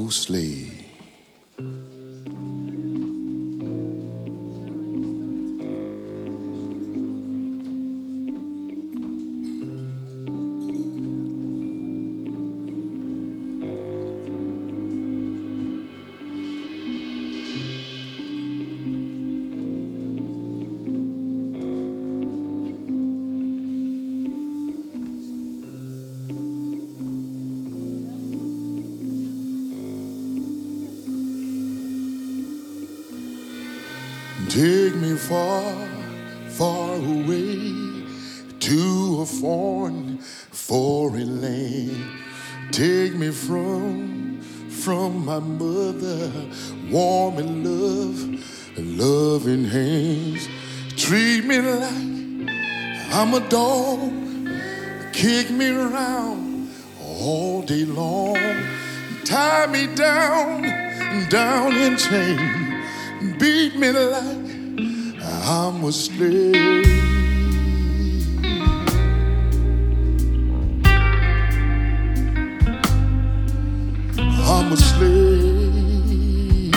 slave. Take me far, far away to a foreign land. Take me from my mother, warm and loving hands. Treat me like I'm a dog, kick me around all day long. Tie me down in chains. Beat me like I'm a slave. I'm a slave.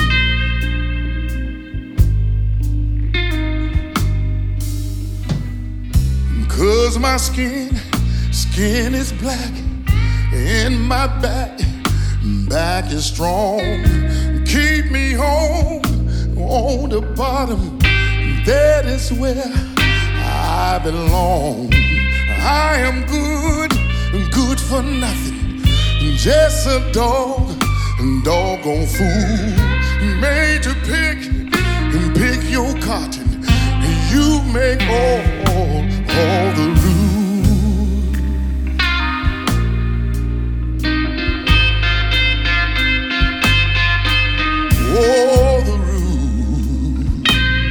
'Cause my skin is black, and my back is strong. Keep me home on the bottom, that is where I belong. I am good for nothing, just a doggone fool, made to pick your cotton. You make all the rules. All the rules.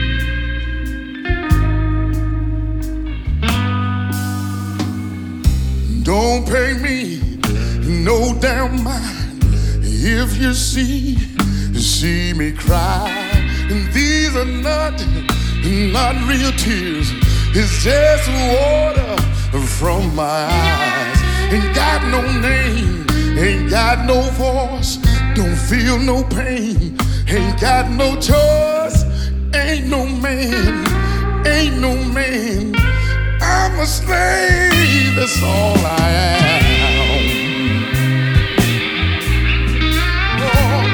Don't pay me no damn mind if you see me cry. And these are not real tears, it's just water from my eyes. Ain't got no name, ain't got no voice, don't feel no pain, ain't got no choice, ain't no man. I'm a slave, that's all I am. Oh,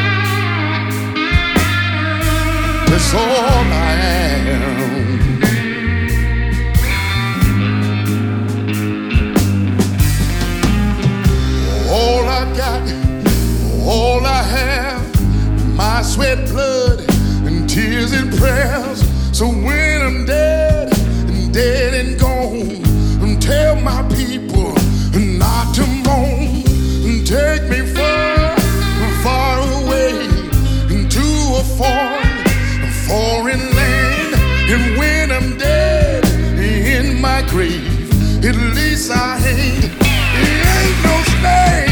that's all I am. All I got, all I have, my sweat, blood, and tears and prayers. So when I'm dead and gone, tell my people not to moan. Take me far away into a foreign land. And when I'm dead in my grave, at least I ain't no slave.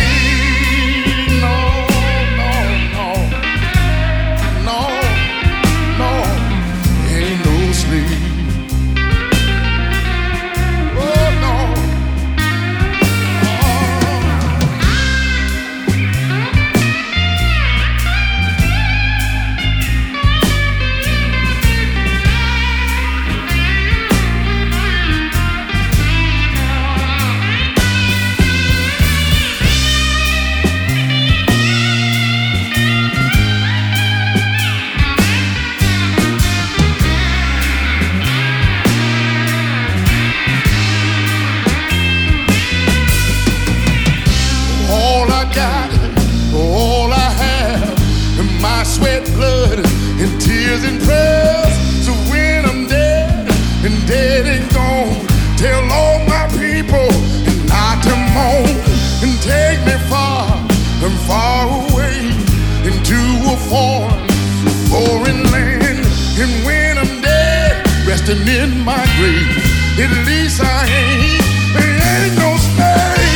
And prayers. So when I'm dead and gone, tell all my people not to moan. And take me far away into a foreign land. And when I'm dead, resting in my grave, at least I ain't no slave.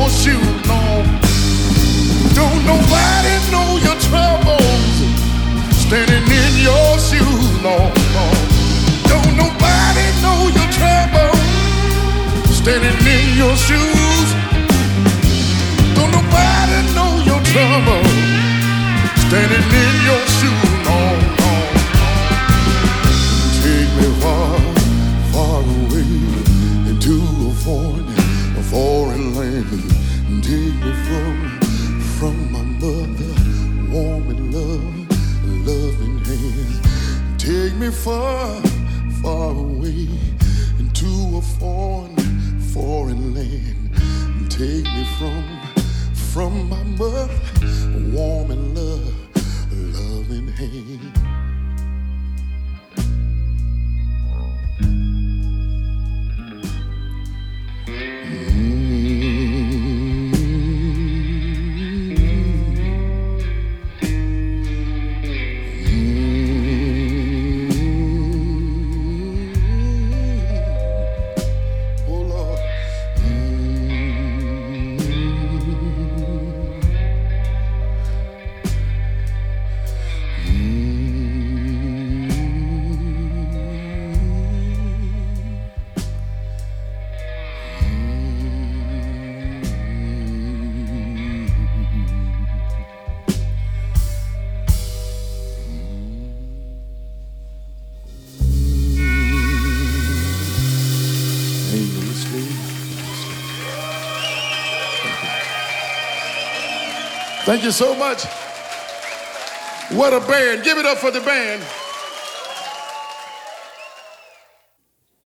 shoes, no. Don't nobody know your troubles standing in your shoes, no, no. Don't nobody know your troubles standing in your shoes. Don't nobody know your trouble standing in your shoes, no, no. Take me far, far away into a foreign land. Take me from my mother, warm and loving hands. Take me far, far away into a foreign land. Take me from my mother, warm and loving hand. Thank you so much. What a band. Give it up for the band.